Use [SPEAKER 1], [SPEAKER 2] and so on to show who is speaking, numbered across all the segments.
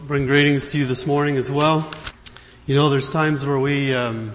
[SPEAKER 1] bring greetings to you this morning as well. You know, there's times where we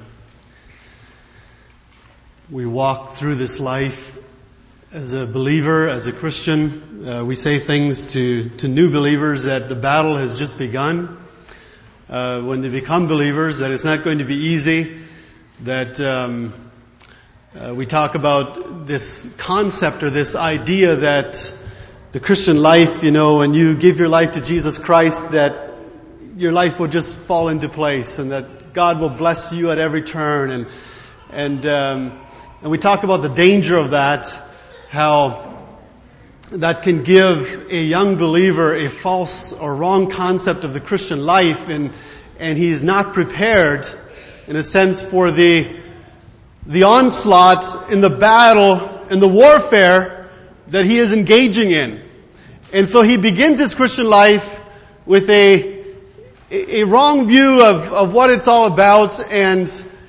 [SPEAKER 1] walk through this life as a believer, as a Christian. We say things to new believers that the battle has just begun. When they become believers, that it's not going to be easy. That we talk about this concept or this idea that the Christian life, you know, when you give your life to Jesus Christ, that your life will just fall into place and that God will bless you at every turn. And we talk about the danger of that, how that can give a young believer a false or wrong concept of the Christian life, and he's not prepared, in a sense, for the onslaught in the battle and the warfare that he is engaging in. And so he begins his Christian life with a wrong view of what it's all about, and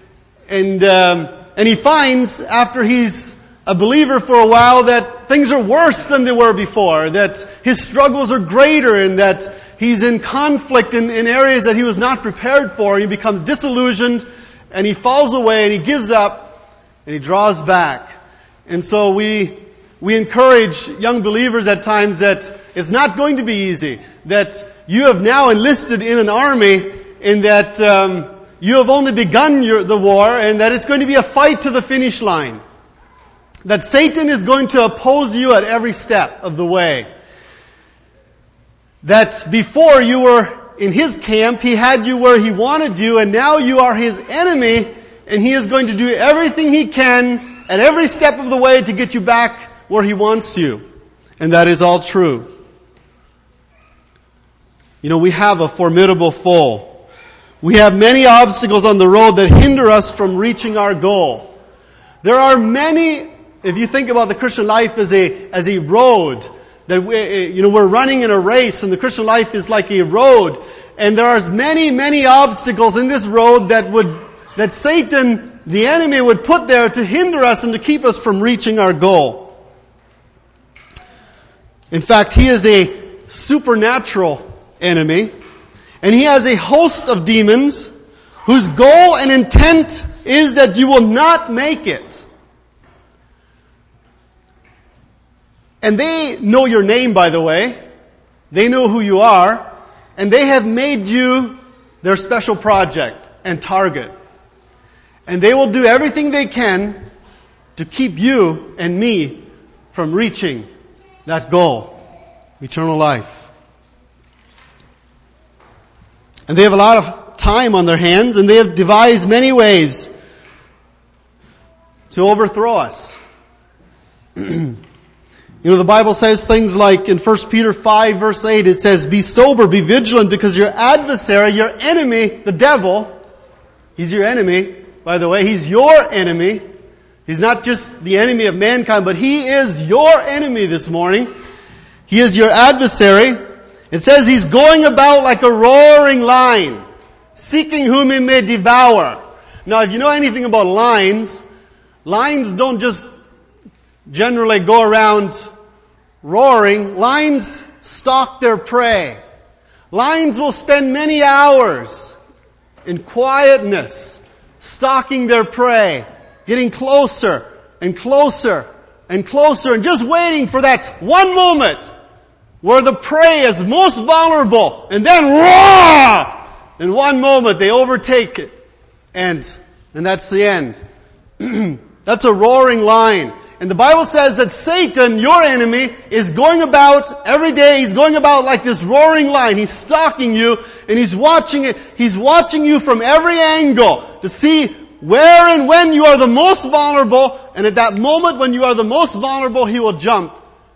[SPEAKER 1] he finds, after he's a believer for a while, that things are worse than they were before, that his struggles are greater, and that he's in conflict in areas that he was not prepared for. He becomes disillusioned, and he falls away, and he gives up, and he draws back. And so we encourage young believers at times that it's not going to be easy, that you have now enlisted in an army, and that you have only begun the war, and that it's going to be a fight to the finish line. That Satan is going to oppose you at every step of the way. That before you were in his camp, he had you where he wanted you, and now you are his enemy, and he is going to do everything he can at every step of the way to get you back where he wants you. And that is all true. You know, we have a formidable foe. We have many obstacles on the road that hinder us from reaching our goal. There are many, if you think about the Christian life as a road, that we're running in a race, and the Christian life is like a road, and there are many obstacles in this road that Satan, the enemy, would put there to hinder us and to keep us from reaching our goal. In fact, he is a supernatural enemy, and he has a host of demons whose goal and intent is that you will not make it. And they know your name, by the way. They know who you are, and they have made you their special project and target. And they will do everything they can to keep you and me from reaching that goal, eternal life. And they have a lot of time on their hands, and they have devised many ways to overthrow us. You know, the Bible says things like in 1 Peter 5, verse 8, it says, "Be sober, be vigilant, because your adversary, your enemy, the devil," he's your enemy, by the way, he's your enemy. He's not just the enemy of mankind, but he is your enemy this morning. He is your adversary. It says he's going about like a roaring lion, seeking whom he may devour. Now, if you know anything about lions don't just generally go around roaring. Lions stalk their prey. Lions will spend many hours in quietness, stalking their prey, getting closer and closer and closer, and just waiting for that one moment where the prey is most vulnerable, and then roar! In one moment they overtake it, and that's the end. That's a roaring lion. And the Bible says that Satan, your enemy, is going about every day. He's going about like this roaring lion. He's stalking you, and he's watching it. He's watching you from every angle to see where and when you are the most vulnerable. And at that moment when you are the most vulnerable, he will jump.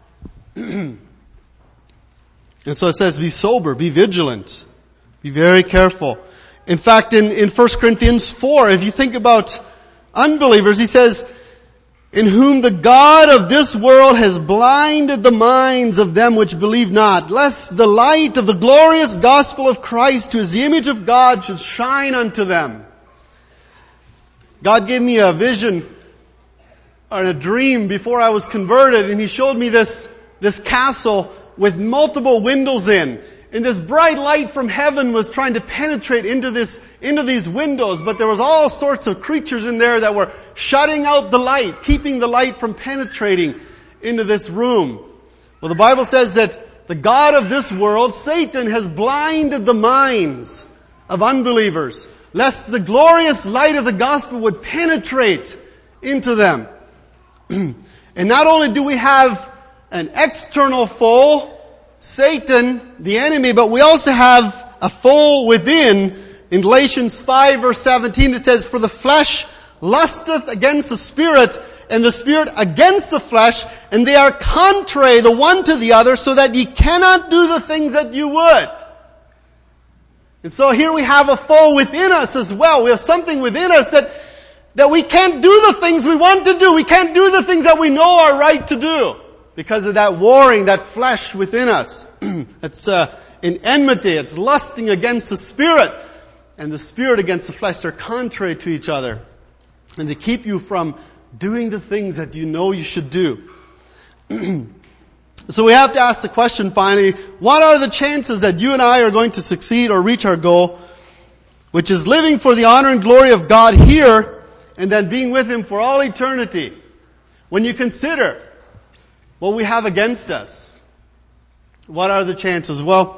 [SPEAKER 1] And so it says, be sober, be vigilant, be very careful. In fact, in 1 Corinthians 4, if you think about unbelievers, he says, "In whom the God of this world has blinded the minds of them which believe not, lest the light of the glorious gospel of Christ, who is the image of God, should shine unto them." God gave me a vision or a dream before I was converted, and he showed me this castle with multiple windows in. And this bright light from heaven was trying to penetrate into these windows, but there was all sorts of creatures in there that were shutting out the light, keeping the light from penetrating into this room. Well, the Bible says that the god of this world, Satan, has blinded the minds of unbelievers, lest the glorious light of the gospel would penetrate into them. And not only do we have an external foe, Satan, the enemy, but we also have a foe within. In Galatians 5 verse 17 it says, "For the flesh lusteth against the Spirit, and the Spirit against the flesh, and they are contrary the one to the other, so that ye cannot do the things that you would." And so here we have a foe within us as well. We have something within us that we can't do the things we want to do. We can't do the things that we know are right to do, because of that warring, that flesh within us. It's in enmity. It's lusting against the Spirit. And the Spirit against the flesh. They're contrary to each other. And they keep you from doing the things that you know you should do. So we have to ask the question finally, what are the chances that you and I are going to succeed or reach our goal, which is living for the honor and glory of God here, and then being with Him for all eternity? When you consider what we have against us, what are the chances? Well,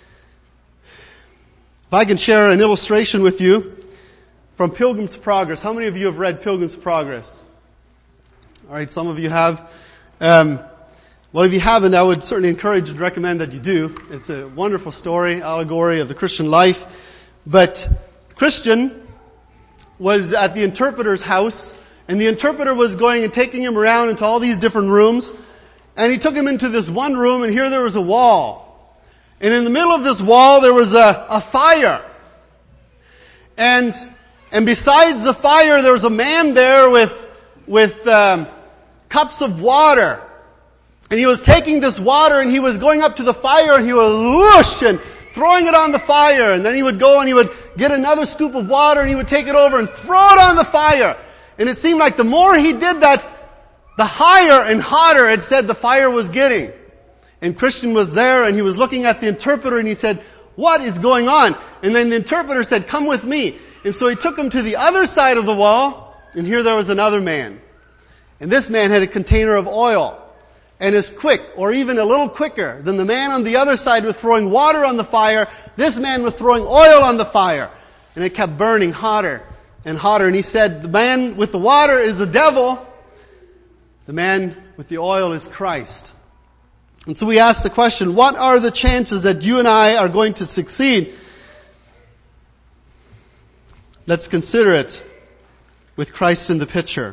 [SPEAKER 1] if I can share an illustration with you from Pilgrim's Progress. How many of you have read Pilgrim's Progress? All right, some of you have. Well, if you haven't, I would certainly encourage and recommend that you do. It's a wonderful story, allegory of the Christian life. But Christian was at the interpreter's house, and the interpreter was going and taking him around into all these different rooms. And he took him into this one room, and here there was a wall. And in the middle of this wall, there was a fire. And besides the fire, there was a man there with cups of water. And he was taking this water, and he was going up to the fire, and he was whoosh, and throwing it on the fire. And then he would go and he would get another scoop of water, and he would take it over and throw it on the fire. And it seemed like the more he did that, the higher and hotter it said the fire was getting. And Christian was there, and he was looking at the interpreter, and he said, "What is going on?" And then the interpreter said, "Come with me." And so he took him to the other side of the wall, and here there was another man. And this man had a container of oil, and is quick, or even a little quicker than the man on the other side with throwing water on the fire. This man was throwing oil on the fire. And it kept burning hotter and hotter. And he said, the man with the water is the devil. The man with the oil is Christ. And so we ask the question, what are the chances that you and I are going to succeed? Let's consider it with Christ in the picture.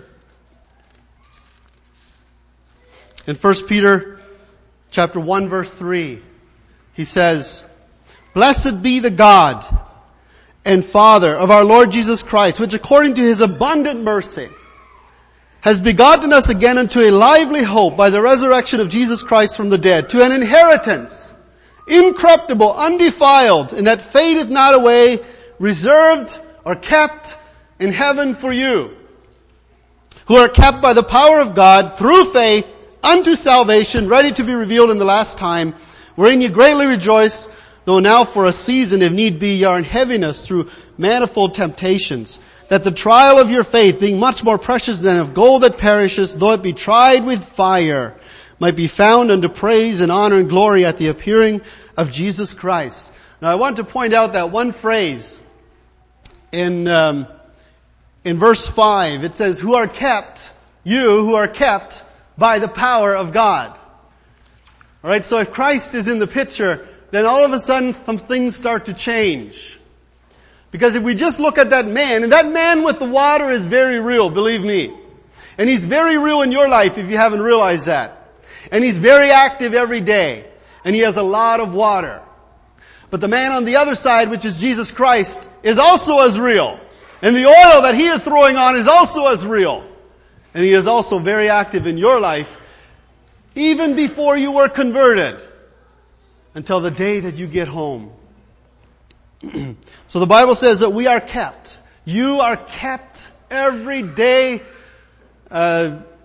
[SPEAKER 1] In 1 Peter chapter 1 verse 3, he says, "Blessed be the God and Father of our Lord Jesus Christ, which according to His abundant mercy has begotten us again unto a lively hope by the resurrection of Jesus Christ from the dead, to an inheritance incorruptible, undefiled, and that fadeth not away, reserved or kept in heaven for you, who are kept by the power of God through faith unto salvation, ready to be revealed in the last time, wherein ye greatly rejoice, though now for a season, if need be, ye are in heaviness through manifold temptations, that the trial of your faith, being much more precious than of gold that perishes, though it be tried with fire, might be found unto praise and honor and glory at the appearing of Jesus Christ." Now I want to point out that one phrase in verse 5. It says, "Who are kept, you who are kept by the power of God." All right, so if Christ is in the picture, then all of a sudden some things start to change. Because if we just look at that man, and that man with the water is very real, believe me. And he's very real in your life if you haven't realized that. And he's very active every day. And he has a lot of water. But the man on the other side, which is Jesus Christ, is also as real. And the oil that He is throwing on is also as real. And He is also very active in your life, even before you were converted, until the day that you get home. So the Bible says that we are kept. You are kept every day.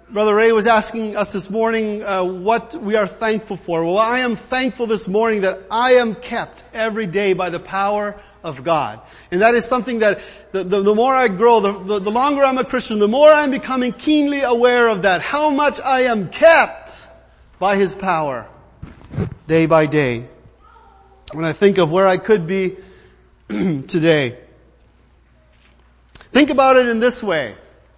[SPEAKER 1] Brother Ray was asking us this morning what we are thankful for. Well, I am thankful this morning that I am kept every day by the power of God. And that is something that the more I grow, the longer I'm a Christian, the more I'm becoming keenly aware of that. How much I am kept by His power day by day. When I think of where I could be today. Think about it in this way.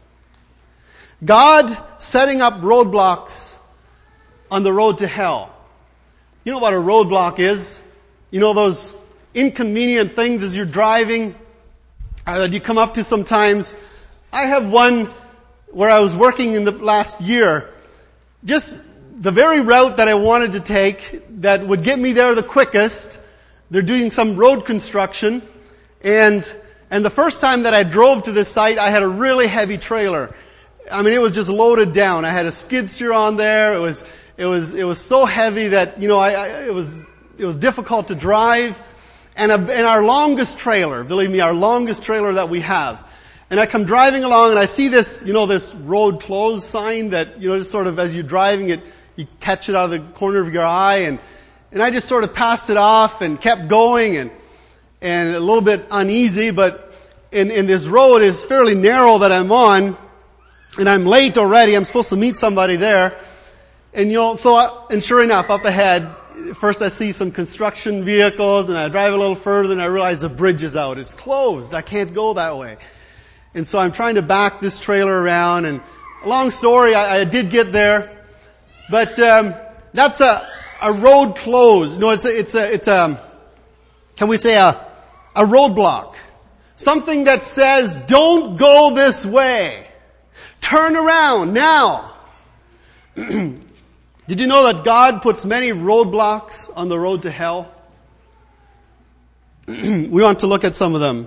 [SPEAKER 1] God setting up roadblocks on the road to hell. You know what a roadblock is? You know those inconvenient things as you're driving that you come up to sometimes. I have one where I was working in the last year. Just the very route that I wanted to take that would get me there the quickest. They're doing some road construction. And the first time that I drove to this site, I had a really heavy trailer. I mean, it was just loaded down. I had a skid steer on there. It was so heavy that, you know, it was difficult to drive. And our longest trailer, believe me, our longest trailer that we have. And I come driving along and I see this, you know, this road closed sign that, you know, just sort of as you're driving it, you catch it out of the corner of your eye. And I just sort of passed it off and kept going and a little bit uneasy, but in this road is fairly narrow that I'm on. And I'm late already. I'm supposed to meet somebody there. And, you know, and sure enough, up ahead, first I see some construction vehicles, and I drive a little further, and I realize the bridge is out. It's closed. I can't go that way. And so I'm trying to back this trailer around, and a long story, I did get there. But that's a road closed. No, it's a can we say a roadblock? Something that says, don't go this way. Turn around now. Did you know that God puts many roadblocks on the road to hell? We want to look at some of them.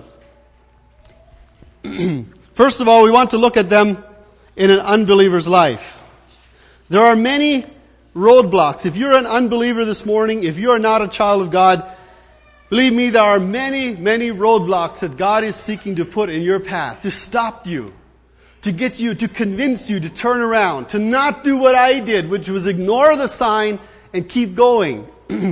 [SPEAKER 1] First of all, we want to look at them in an unbeliever's life. There are many roadblocks. If you're an unbeliever this morning, if you are not a child of God, believe me, there are many, many roadblocks that God is seeking to put in your path to stop you, to get you, to convince you to turn around, to not do what I did, which was ignore the sign and keep going.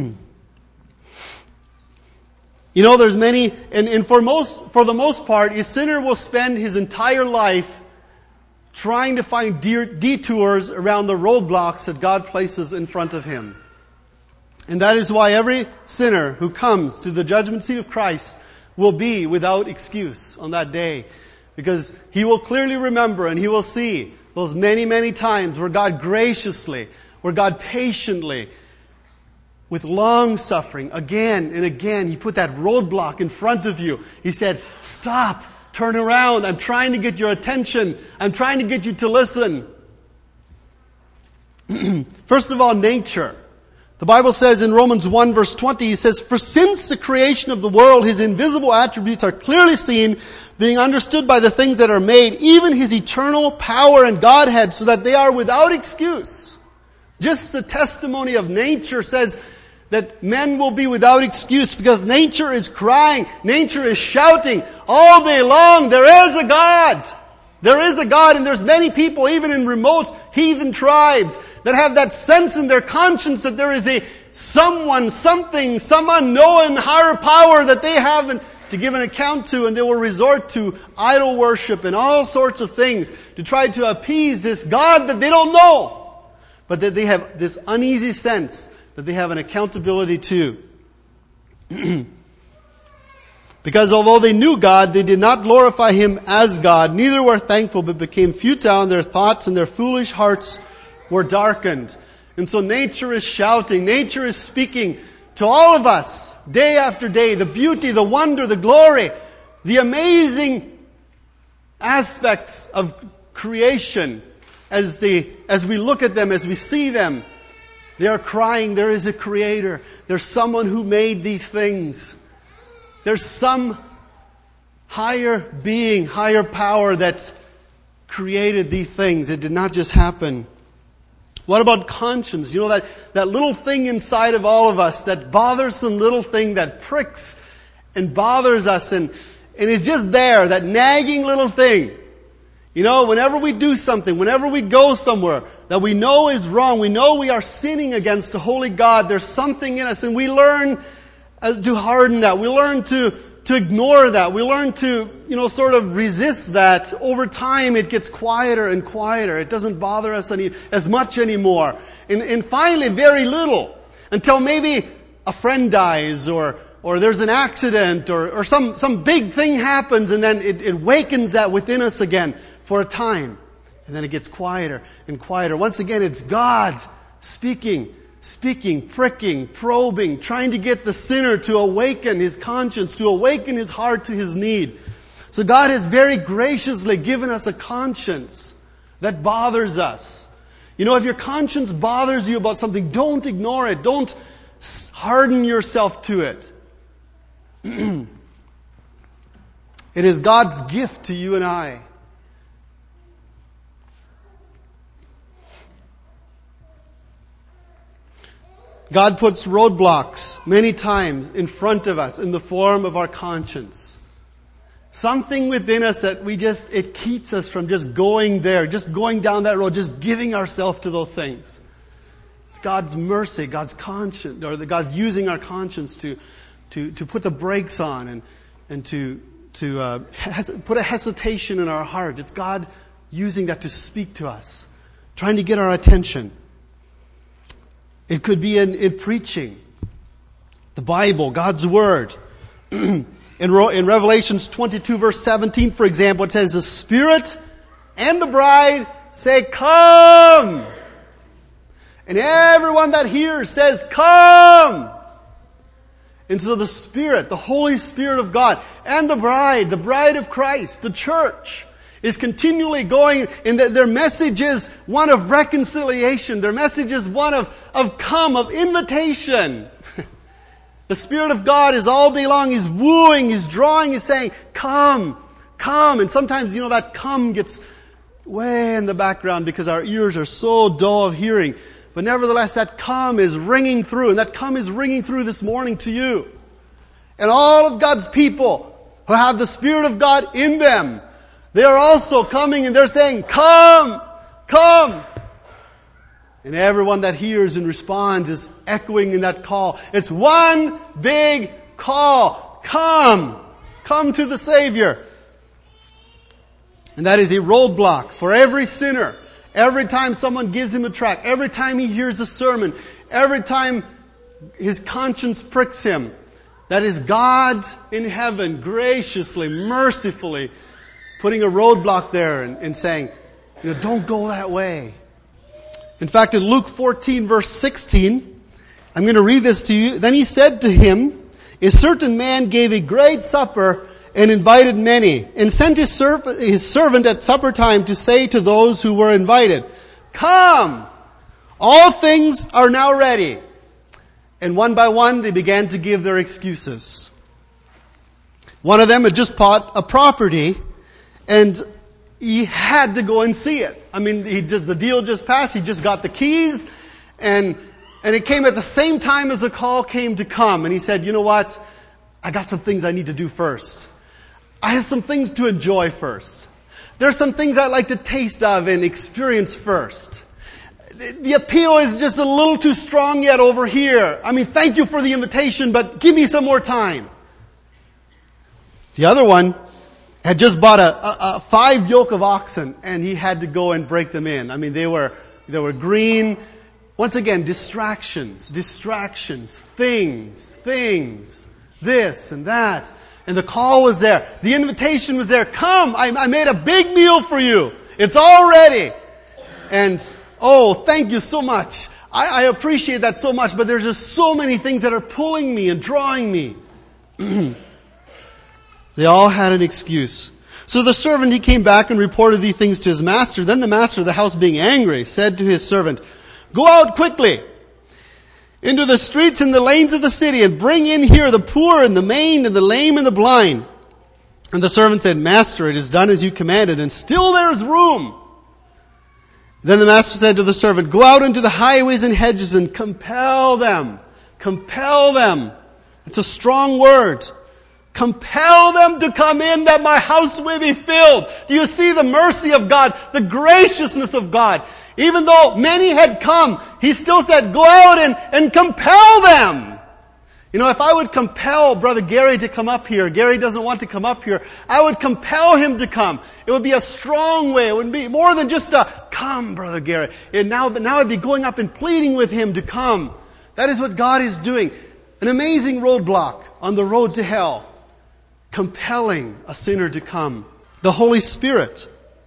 [SPEAKER 1] You know, there's many, and for the most part, a sinner will spend his entire life trying to find detours around the roadblocks that God places in front of him. And that is why every sinner who comes to the judgment seat of Christ will be without excuse on that day. Because he will clearly remember and he will see those many, many times where God graciously, where God patiently, with long suffering, again and again, He put that roadblock in front of you. He said, stop, turn around, I'm trying to get your attention, I'm trying to get you to listen. First of all, nature. The Bible says in Romans 1 verse 20, He says, for since the creation of the world, His invisible attributes are clearly seen, being understood by the things that are made, even His eternal power and Godhead, so that they are without excuse. Just the testimony of nature says that men will be without excuse because nature is crying, nature is shouting all day long, there is a God. There is a God, and there's many people, even in remote heathen tribes, that have that sense in their conscience that there is a someone, something, some unknown higher power that they have to give an account to, and they will resort to idol worship and all sorts of things to try to appease this God that they don't know, but that they have this uneasy sense that they have an accountability to. Because although they knew God, they did not glorify Him as God, neither were thankful, but became futile in their thoughts, and their foolish hearts were darkened. And so nature is shouting, nature is speaking to all of us, day after day, the beauty, the wonder, the glory, the amazing aspects of creation. As we look at them, as we see them, they are crying, there is a Creator. There's someone who made these things. There's some higher being, higher power that created these things. It did not just happen. What about conscience? You know, that little thing inside of all of us, that bothersome little thing that pricks and bothers us and is just there, that nagging little thing. You know, whenever we do something, whenever we go somewhere that we know is wrong, we know we are sinning against a holy God, there's something in us, and we learn to harden that. We learn to ignore that. We learn to, sort of resist that. Over time, it gets quieter and quieter. It doesn't bother us as much anymore. And finally, very little. Until maybe a friend dies, or there's an accident, or some big thing happens, and then it wakens that within us again for a time. And then it gets quieter and quieter. Once again, it's God speaking, pricking, probing, trying to get the sinner to awaken his conscience, to awaken his heart to his need. So God has very graciously given us a conscience that bothers us. If your conscience bothers you about something, don't ignore it. Don't harden yourself to it. It is God's gift to you and I. God puts roadblocks many times in front of us in the form of our conscience. Something within us that it keeps us from just going there, just going down that road, just giving ourselves to those things. It's God's mercy, God's conscience, or God using our conscience to put the brakes on and to put a hesitation in our heart. It's God using that to speak to us, trying to get our attention. It could be in preaching, the Bible, God's Word. In Revelations 22, verse 17, for example, it says, the Spirit and the bride say, come. And everyone that hears says, come. And so the Spirit, the Holy Spirit of God, and the bride of Christ, the church, is continually going, and their message is one of reconciliation. Their message is one of come, of invitation. The Spirit of God is all day long, He's wooing, He's drawing, He's saying, come, come. And sometimes, that come gets way in the background because our ears are so dull of hearing. But nevertheless, that come is ringing through, and that come is ringing through this morning to you. And all of God's people who have the Spirit of God in them, they are also coming and they're saying, come, come. And everyone that hears and responds is echoing in that call. It's one big call. Come. Come to the Savior. And that is a roadblock for every sinner. Every time someone gives him a tract, every time he hears a sermon, every time his conscience pricks him, that is God in heaven graciously, mercifully putting a roadblock there and saying, don't go that way. In fact, in Luke 14, verse 16, I'm going to read this to you. Then he said to him, a certain man gave a great supper and invited many, and sent his servant at supper time to say to those who were invited, come, all things are now ready. And one by one they began to give their excuses. One of them had just bought a property, and he had to go and see it. I mean, the deal just passed. He just got the keys, and it came at the same time as the call came to come. And he said, you know what? I got some things I need to do first. I have some things to enjoy first. There's some things I'd like to taste of and experience first. The appeal is just a little too strong yet over here. I mean, thank you for the invitation, but give me some more time. The other one had just bought a 5 yoke of oxen, and he had to go and break them in. I mean, they were green. Once again, distractions, things, this and that. And the call was there. The invitation was there. Come, I made a big meal for you. It's all ready. And, oh, thank you so much. I appreciate that so much, but there's just so many things that are pulling me and drawing me. They all had an excuse. So the servant, he came back and reported these things to his master. Then the master of the house, being angry, said to his servant, go out quickly into the streets and the lanes of the city, and bring in here the poor and the maimed and the lame and the blind. And the servant said, Master, it is done as you commanded, and still there is room. Then the master said to the servant, go out into the highways and hedges and compel them. Compel them. It's a strong word. compel them to come in that my house may be filled. Do you see the mercy of God, the graciousness of God? Even though many had come, He still said, go out and compel them. You know, if I would compel Brother Gary to come up here, Gary doesn't want to come up here, I would compel him to come. It would be a strong way. It would be more than just a, come, Brother Gary. Now I'd be going up and pleading with him to come. That is what God is doing. An amazing roadblock on the road to hell. Compelling a sinner to come. The Holy Spirit.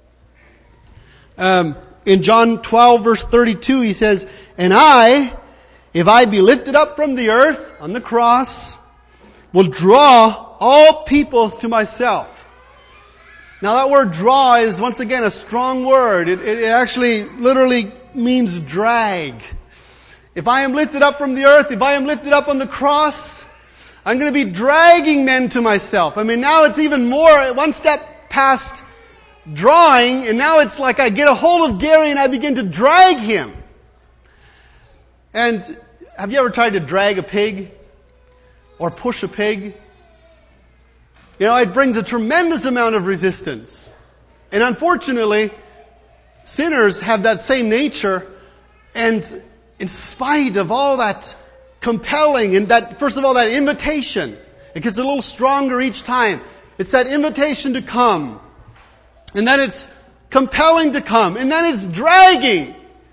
[SPEAKER 1] In John 12, verse 32, He says, and if I be lifted up from the earth on the cross, will draw all peoples to myself. Now that word draw is once again a strong word. It actually literally means drag. If I am lifted up from the earth, if I am lifted up on the cross, I'm going to be dragging men to myself. I mean, now it's even more, one step past drawing, and now it's like I get a hold of Gary and I begin to drag him. And have you ever tried to drag a pig or push a pig? You know, it brings a tremendous amount of resistance. And unfortunately, sinners have that same nature. And in spite of all that compelling and that, first of all, that invitation, it gets a little stronger each time. It's that invitation to come. And then it's compelling to come. And then it's dragging.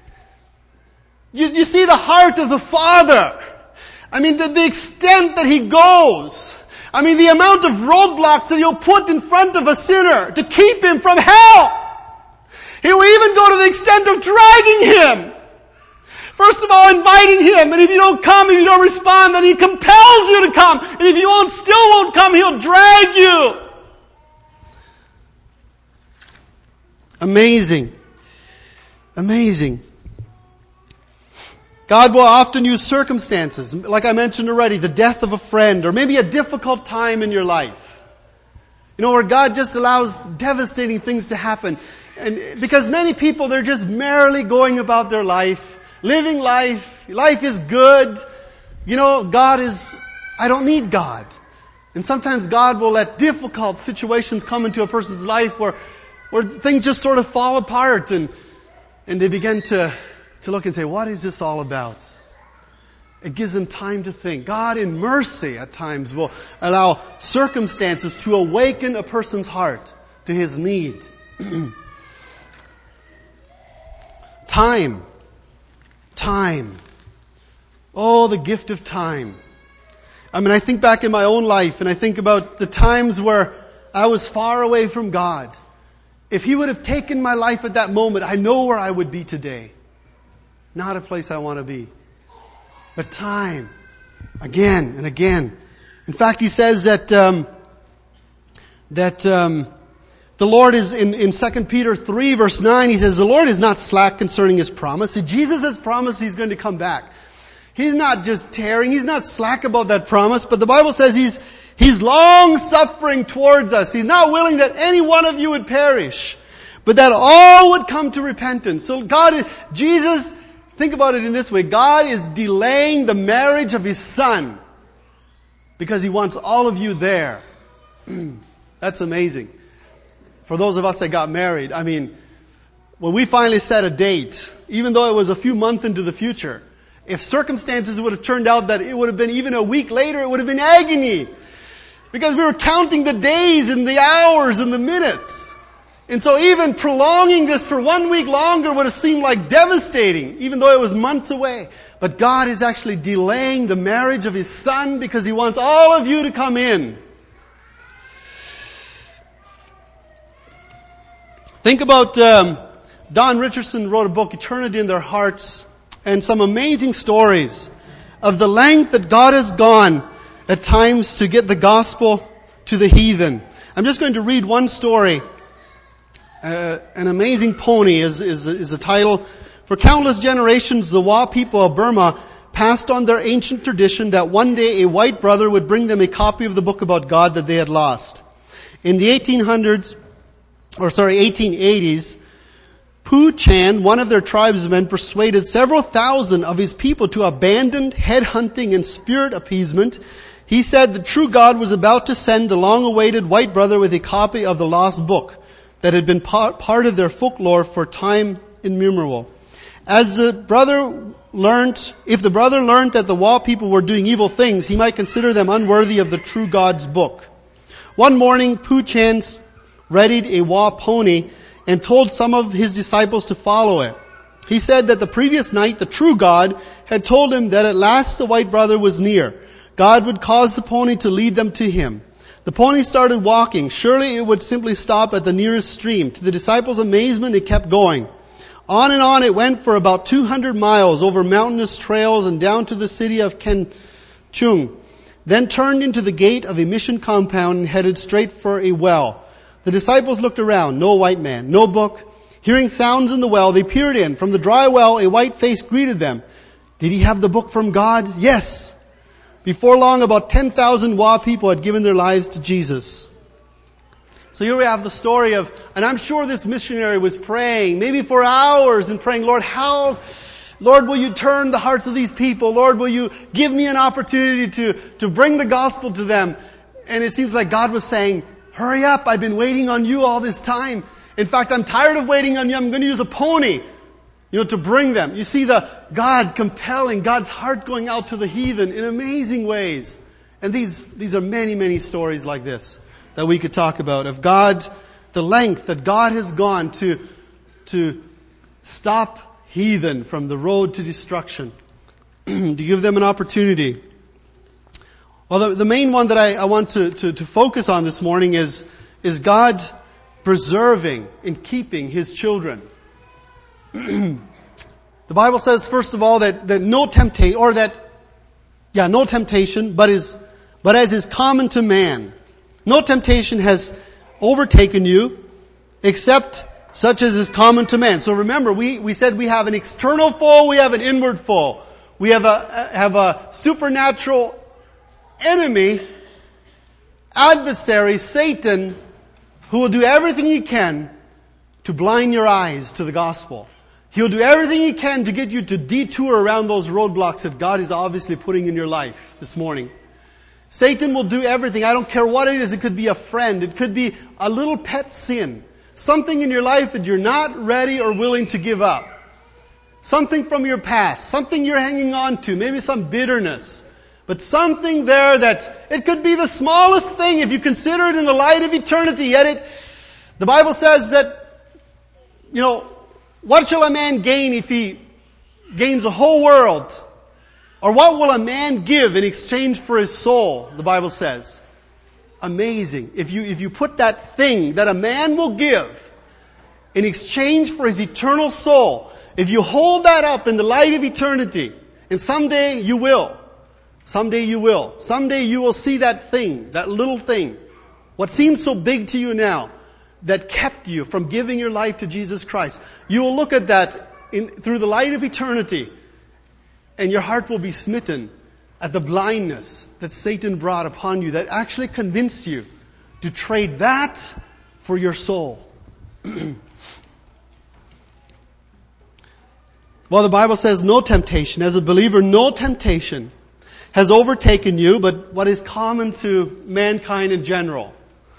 [SPEAKER 1] You see the heart of the Father. I mean, the extent that He goes. I mean, the amount of roadblocks that He'll put in front of a sinner to keep him from hell. He will even go to the extent of dragging him. First of all, inviting him. And if you don't come, if you don't respond, then He compels you to come. And if you still won't come, He'll drag you. Amazing. Amazing. God will often use circumstances, like I mentioned already, the death of a friend, or maybe a difficult time in your life. You know, where God just allows devastating things to happen. And because many people, they're just merrily going about their life, living life. Life is good. You know, I don't need God. And sometimes God will let difficult situations come into a person's life where things just sort of fall apart and they begin to look and say, what is this all about? It gives them time to think. God in mercy at times will allow circumstances to awaken a person's heart to his need. Time. Oh, the gift of time. I mean, I think back in my own life and I think about the times where I was far away from God. If He would have taken my life at that moment, I know where I would be today. Not a place I want to be. But time. Again and again. In fact, He says that the Lord is, in 2 Peter 3 verse 9, He says, the Lord is not slack concerning His promise. See, Jesus has promised He's going to come back. He's not just tearing. He's not slack about that promise. But the Bible says He's long-suffering towards us. He's not willing that any one of you would perish, but that all would come to repentance. So Jesus, think about it in this way. God is delaying the marriage of His Son because He wants all of you there. That's amazing. For those of us that got married, I mean, when we finally set a date, even though it was a few months into the future, if circumstances would have turned out that it would have been even a week later, it would have been agony. Because we were counting the days and the hours and the minutes. And so even prolonging this for 1 week longer would have seemed like devastating, even though it was months away. But God is actually delaying the marriage of His Son because He wants all of you to come in. Think about, Don Richardson wrote a book, Eternity in Their Hearts, and some amazing stories of the length that God has gone at times to get the gospel to the heathen. I'm just going to read one story. An Amazing Pony is the title. For countless generations, the Wa people of Burma passed on their ancient tradition that one day a white brother would bring them a copy of the book about God that they had lost. In the 1880s, Pu Chan, one of their tribesmen, persuaded several thousand of his people to abandon headhunting and spirit appeasement He said the true God was about to send the long-awaited white brother with a copy of the lost book that had been part of their folklore for time immemorial. If the brother learned that the Wa people were doing evil things, he might consider them unworthy of the true God's book. One morning, Pu Chance readied a Wa pony and told some of his disciples to follow it. He said that the previous night, the true God had told him that at last the white brother was near. God would cause the pony to lead them to him. The pony started walking. Surely it would simply stop at the nearest stream. To the disciples' amazement, it kept going. On and on it went for about 200 miles over mountainous trails and down to the city of Kenchung. Then turned into the gate of a mission compound and headed straight for a well. The disciples looked around. No white man, no book. Hearing sounds in the well, they peered in. From the dry well, a white face greeted them. Did he have the book from God? Yes. Before long, about 10,000 Wa people had given their lives to Jesus. So here we have the story of, and I'm sure this missionary was praying, maybe for hours, and praying, Lord, will you turn the hearts of these people? Lord, will you give me an opportunity to bring the gospel to them? And it seems like God was saying, hurry up, I've been waiting on you all this time. In fact, I'm tired of waiting on you. I'm going to use a pony, to bring them. You see God compelling, God's heart going out to the heathen in amazing ways. And these are many, many stories like this that we could talk about of God, the length that God has gone to stop heathen from the road to destruction, to give them an opportunity. Well, the main one that I want to focus on this morning is God preserving and keeping His children. The Bible says, first of all, that no temptation, but as is common to man. No temptation has overtaken you, except such as is common to man. So remember, we said we have an external foe, we have an inward foe. We have a supernatural enemy, adversary, Satan, who will do everything he can to blind your eyes to the gospel. He'll do everything he can to get you to detour around those roadblocks that God is obviously putting in your life this morning. Satan will do everything. I don't care what it is. It could be a friend. It could be a little pet sin. Something in your life that you're not ready or willing to give up. Something from your past. Something you're hanging on to. Maybe some bitterness. But something there that it could be the smallest thing if you consider it in the light of eternity. Yet the Bible says that, what shall a man gain if he gains the whole world? Or what will a man give in exchange for his soul? The Bible says. Amazing. If you put that thing that a man will give in exchange for his eternal soul, if you hold that up in the light of eternity, and someday you will. Someday you will. Someday you will see that thing, that little thing, what seems so big to you now, that kept you from giving your life to Jesus Christ. You will look at that through the light of eternity, and your heart will be smitten at the blindness that Satan brought upon you that actually convinced you to trade that for your soul. Well, the Bible says no temptation. As a believer, no temptation has overtaken you, but what is common to mankind in general.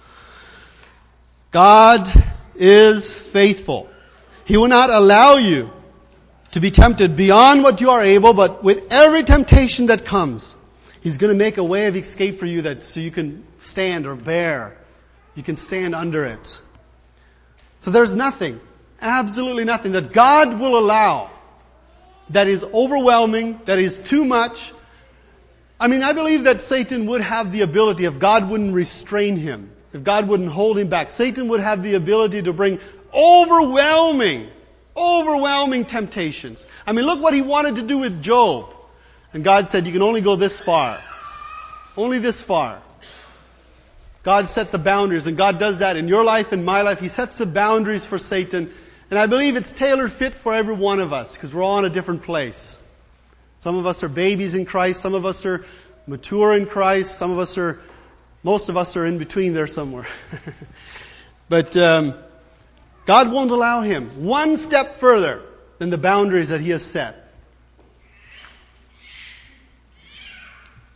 [SPEAKER 1] God is faithful. He will not allow you to be tempted beyond what you are able, but with every temptation that comes, He's going to make a way of escape for you so you can stand or bear. You can stand under it. So there's nothing, absolutely nothing that God will allow that is overwhelming, that is too much. I believe that Satan would have the ability, if God wouldn't restrain him, if God wouldn't hold him back, Satan would have the ability to bring overwhelming temptations. Look what he wanted to do with Job. And God said, you can only go this far. Only this far. God set the boundaries, and God does that in your life and my life. He sets the boundaries for Satan. And I believe it's tailor-fit for every one of us, because we're all in a different place. Some of us are babies in Christ. Some of us are mature in Christ. Most of us are in between there somewhere. But God won't allow him one step further than the boundaries that He has set.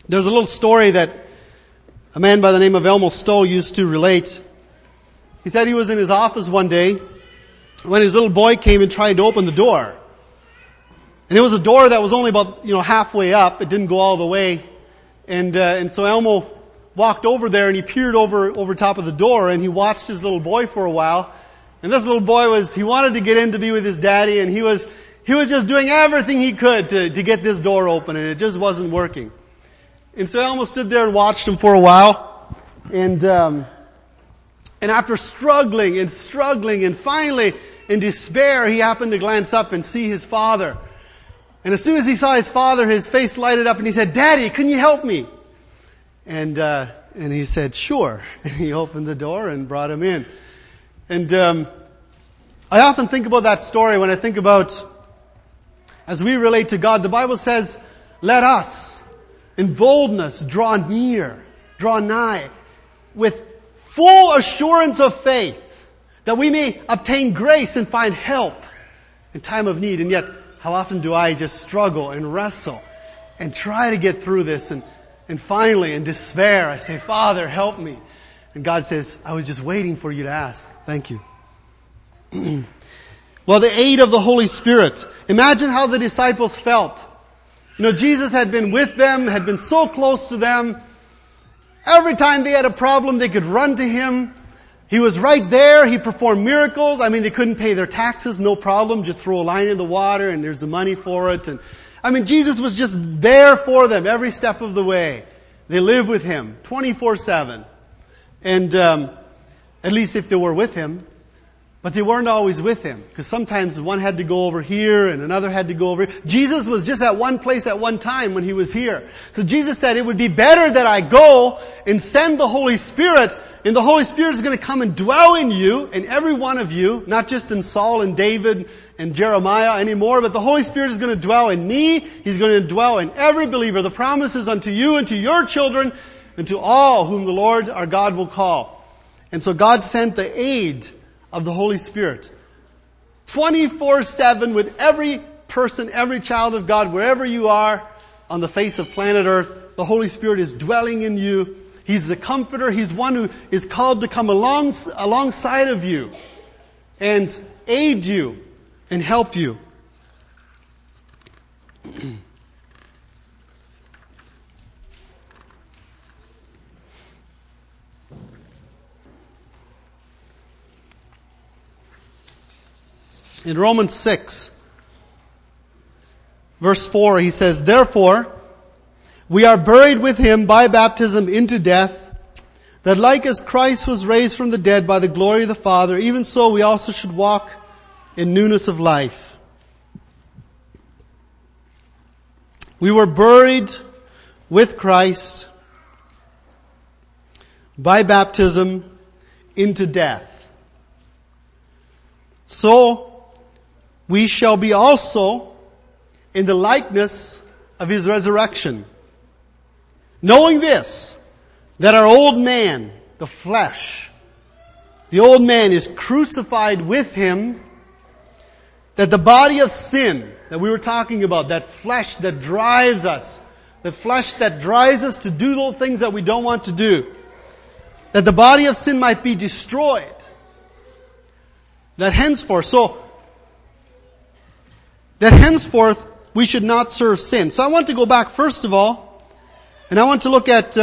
[SPEAKER 1] There's a little story that a man by the name of Elmo Stowe used to relate. He said he was in his office one day when his little boy came and tried to open the door. And it was a door that was only about, halfway up. It didn't go all the way. And so Elmo walked over there and he peered over top of the door and he watched his little boy for a while. And this little boy he wanted to get in to be with his daddy, and he was just doing everything he could to get this door open, and it just wasn't working. And so Elmo stood there and watched him for a while. And after struggling and finally in despair, he happened to glance up and see his father. And as soon as he saw his father, his face lighted up and he said, "Daddy, can you help me?" And he said, "Sure." And he opened the door and brought him in. And I often think about that story when I think about, as we relate to God, the Bible says, "Let us in boldness draw nigh, with full assurance of faith, that we may obtain grace and find help in time of need." And yet, how often do I just struggle and wrestle and try to get through this, and finally, in despair, I say, "Father, help me." And God says, "I was just waiting for you to ask. Thank you." Well, the aid of the Holy Spirit. Imagine how the disciples felt. Jesus had been with them, had been so close to them. Every time they had a problem, they could run to Him. He was right there. He performed miracles. They couldn't pay their taxes, no problem. Just throw a line in the water and there's the money for it. And Jesus was just there for them every step of the way. They lived with Him 24/7. And at least if they were with Him. But they weren't always with Him, because sometimes one had to go over here and another had to go over here. Jesus was just at one place at one time when He was here. So Jesus said, "It would be better that I go and send the Holy Spirit, and the Holy Spirit is going to come and dwell in you, in every one of you, not just in Saul and David and Jeremiah anymore, but the Holy Spirit is going to dwell in me. He's going to dwell in every believer. The promise is unto you and to your children and to all whom the Lord our God will call." And so God sent the aid of the Holy Spirit 24/7 with every person, every child of God, wherever you are on the face of planet Earth. The Holy Spirit is dwelling in you. He's the comforter. He's one who is called to come alongside of you and aid you and help you. In Romans 6, verse 4, he says, "Therefore, we are buried with Him by baptism into death, that like as Christ was raised from the dead by the glory of the Father, even so we also should walk in newness of life." We were buried with Christ by baptism into death. So we shall be also in the likeness of His resurrection. Knowing this, that our old man, the flesh, the old man is crucified with Him, that the body of sin that we were talking about, that flesh that drives us, the flesh that drives us to do those things that we don't want to do, that the body of sin might be destroyed. That henceforth we should not serve sin. So I want to go back first of all, and I want to look at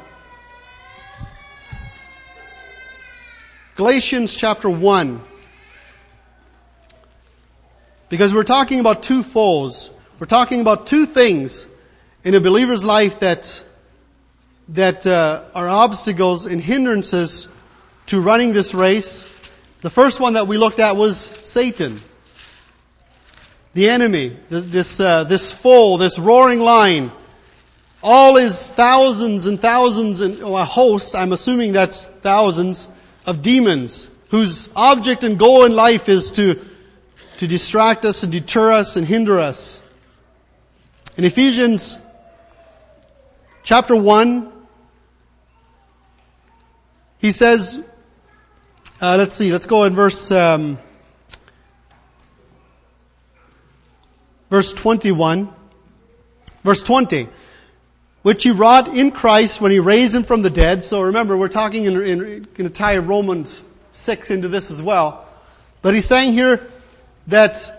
[SPEAKER 1] Galatians chapter 1. Because we're talking about two foes. We're talking about two things in a believer's life that are obstacles and hindrances to running this race. The first one that we looked at was Satan. The enemy, this foe, this roaring lion, all his thousands and thousands, and a host, I'm assuming that's thousands, of demons, whose object and goal in life is to distract us and deter us and hinder us. In Ephesians chapter 1, he says, let's go in verse 21. Verse 20. which he wrought in Christ when he raised him from the dead. So remember, we're talking going to tie Romans 6 into this as well. But he's saying here that,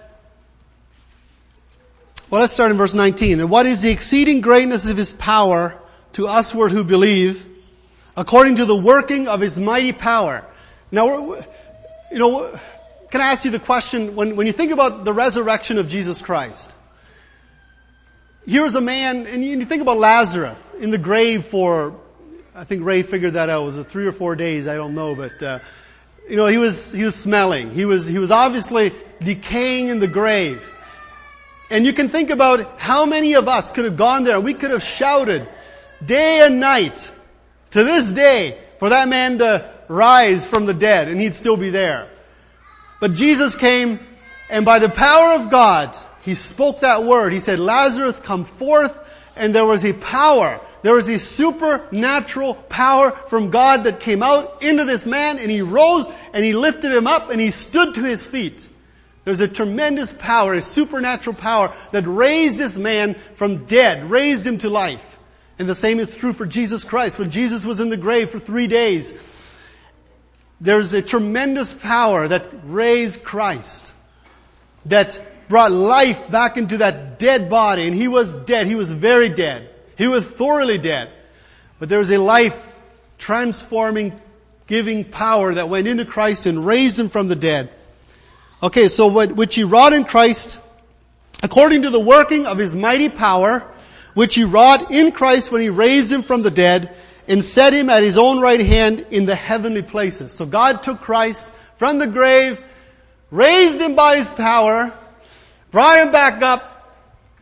[SPEAKER 1] well, let's start in verse 19. And what is the exceeding greatness of his power to usward who believe, according to the working of his mighty power. Now, can I ask you the question, when you think about the resurrection of Jesus Christ, here's a man, and you think about Lazarus in the grave for, I think Ray figured that out, was it 3 or 4 days, I don't know, but he was smelling. He was obviously decaying in the grave. And you can think about how many of us could have gone there. We could have shouted day and night to this day for that man to rise from the dead, and he'd still be there. But Jesus came, and by the power of God, he spoke that word. He said, Lazarus, come forth. And there was a power. There was a supernatural power from God that came out into this man, and he rose, and he lifted him up, and he stood to his feet. There's a tremendous power, a supernatural power that raised this man from dead, raised him to life. And the same is true for Jesus Christ. When Jesus was in the grave for 3 days, there's a tremendous power that raised Christ, that brought life back into that dead body. And he was dead. He was very dead. He was thoroughly dead. But there was a life-transforming, giving power that went into Christ and raised him from the dead. Okay, so which he wrought in Christ, according to the working of his mighty power, which he wrought in Christ when he raised him from the dead, and set him at his own right hand in the heavenly places. So God took Christ from the grave, raised him by his power, brought him back up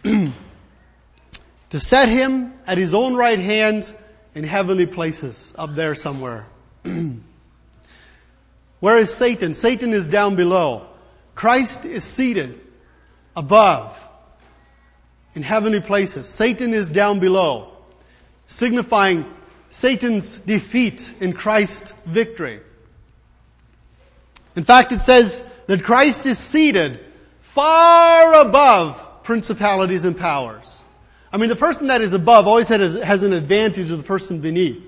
[SPEAKER 1] to set him at his own right hand in heavenly places, up there somewhere. Where is Satan? Satan is down below. Christ is seated above in heavenly places. Satan is down below, signifying Satan's defeat in Christ's victory. In fact, it says that Christ is seated far above principalities and powers. I mean, the person that is above always has an advantage of the person beneath.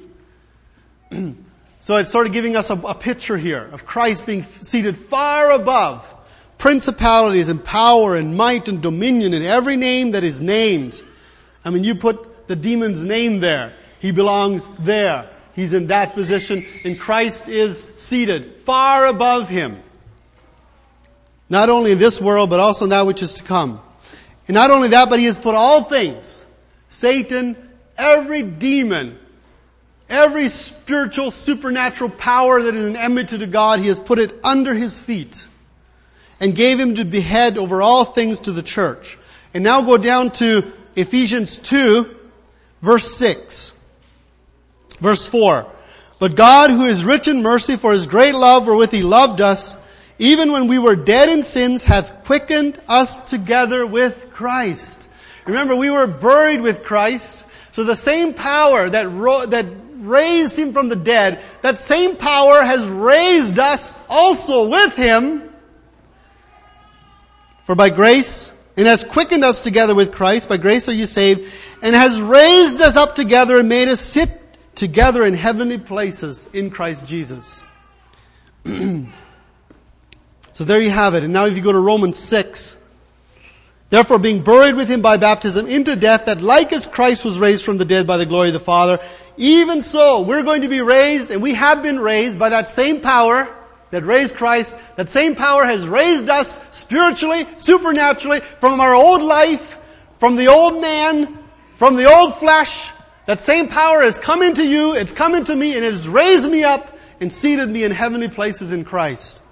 [SPEAKER 1] So it's sort of giving us a picture here of Christ being seated far above principalities and power and might and dominion and every name that is named. I mean, you put the demon's name there. He belongs there. He's in that position. And Christ is seated far above him. Not only in this world, but also in that which is to come. And not only that, but he has put all things, Satan, every demon, every spiritual, supernatural power that is an enmity to God, he has put it under his feet and gave him to be head over all things to the church. And now go down to Ephesians 2, verse 6. Verse 4. But God, who is rich in mercy, for his great love wherewith he loved us, even when we were dead in sins, hath quickened us together with Christ. Remember, we were buried with Christ. So the same power that raised him from the dead, that same power has raised us also with him. For by grace, and has quickened us together with Christ, by grace are you saved, and has raised us up together and made us sit together in heavenly places in Christ Jesus. So there you have it. And now if you go to Romans 6, therefore being buried with him by baptism into death, that like as Christ was raised from the dead by the glory of the Father, even so we're going to be raised, and we have been raised by that same power that raised Christ. That same power has raised us spiritually, supernaturally, from our old life, from the old man, from the old flesh. That same power has come into you, it's come into me, and it has raised me up and seated me in heavenly places in Christ.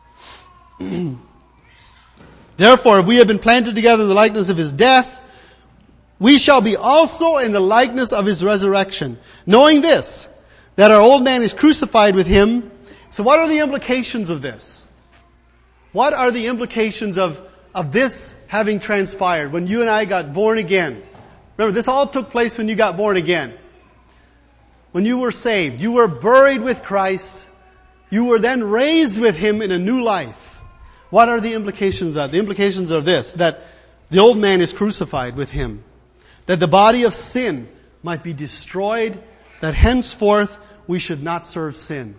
[SPEAKER 1] Therefore, if we have been planted together in the likeness of his death, we shall be also in the likeness of his resurrection. Knowing this, that our old man is crucified with him. So what are the implications of this? What are the implications of this having transpired when you and I got born again? Remember, this all took place when you got born again. When you were saved, you were buried with Christ. You were then raised with him in a new life. What are the implications of that? The implications are this, that the old man is crucified with him. That the body of sin might be destroyed, that henceforth we should not serve sin.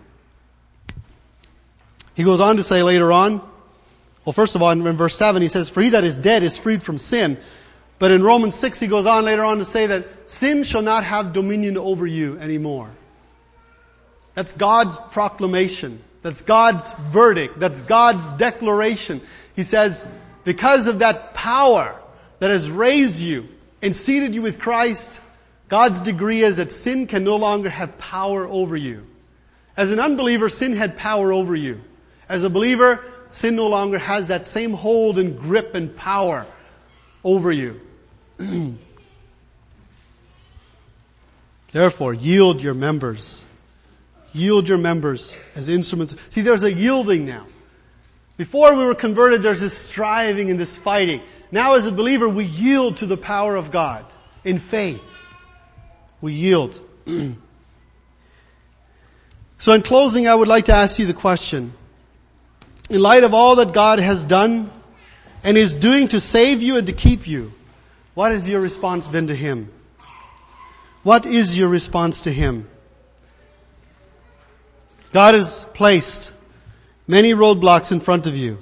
[SPEAKER 1] He goes on to say later on, well, first of all, in verse 7, he says, for he that is dead is freed from sin. But in Romans 6, he goes on later on to say that sin shall not have dominion over you anymore. That's God's proclamation. That's God's verdict. That's God's declaration. He says, because of that power that has raised you and seated you with Christ, God's decree is that sin can no longer have power over you. As an unbeliever, sin had power over you. As a believer, sin no longer has that same hold and grip and power over you. Therefore, yield your members. Yield your members as instruments. See, there's a yielding now. Before we were converted, there's this striving and this fighting. Now as a believer, we yield to the power of God in faith. We yield. So in closing, I would like to ask you the question. In light of all that God has done and is doing to save you and to keep you, what has your response been to Him? What is your response to Him? God has placed many roadblocks in front of you.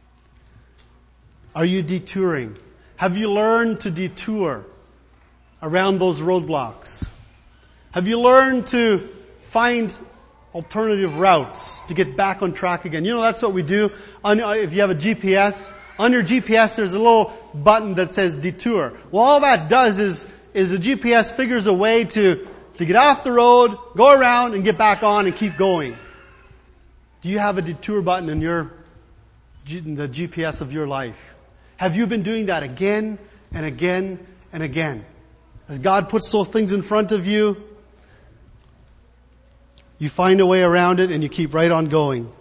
[SPEAKER 1] Are you detouring? Have you learned to detour around those roadblocks? Have you learned to find alternative routes to get back on track again? You know, that's what we do. If you have a GPS, on your GPS there's a little button that says detour. Well, all that does is the GPS figures a way to get off the road, go around, and get back on and keep going. Do you have a detour button in the GPS of your life? Have you been doing that again and again and again? As God puts those things in front of you, you find a way around it and you keep right on going.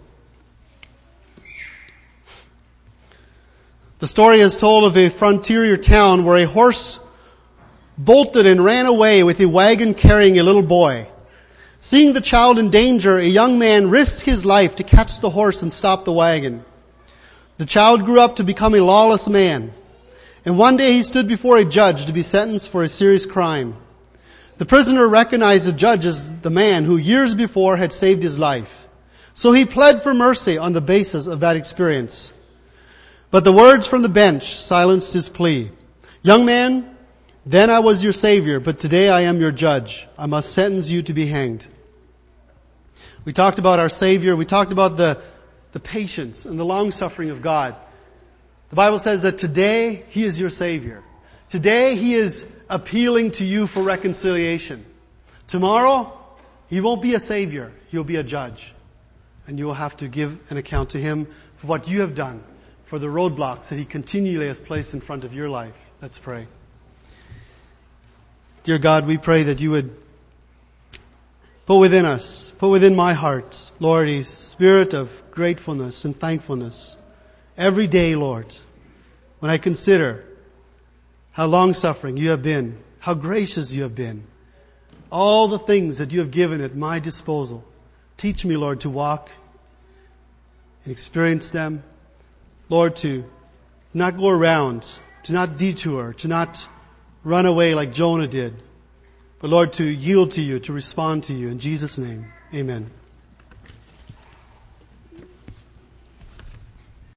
[SPEAKER 1] The story is told of a frontier town where a horse bolted and ran away with a wagon carrying a little boy. Seeing the child in danger, a young man risked his life to catch the horse and stop the wagon. The child grew up to become a lawless man, and one day he stood before a judge to be sentenced for a serious crime. The prisoner recognized the judge as the man who years before had saved his life. So he pled for mercy on the basis of that experience. But the words from the bench silenced his plea. Young man, then I was your savior, but today I am your judge. I must sentence you to be hanged. We talked about our Savior. We talked about the patience and the long-suffering of God. The Bible says that today He is your Savior. Today He is appealing to you for reconciliation. Tomorrow, He won't be a Savior. He'll be a judge. And you will have to give an account to Him for what you have done, for the roadblocks that He continually has placed in front of your life. Let's pray. Dear God, we pray that you would put within us, put within my heart, Lord, a spirit of gratefulness and thankfulness. Every day, Lord, when I consider how long-suffering you have been, how gracious you have been, all the things that you have given at my disposal, teach me, Lord, to walk and experience them. Lord, to not go around, to not detour, to not run away like Jonah did, but Lord, to yield to you, to respond to you. In Jesus' name, amen.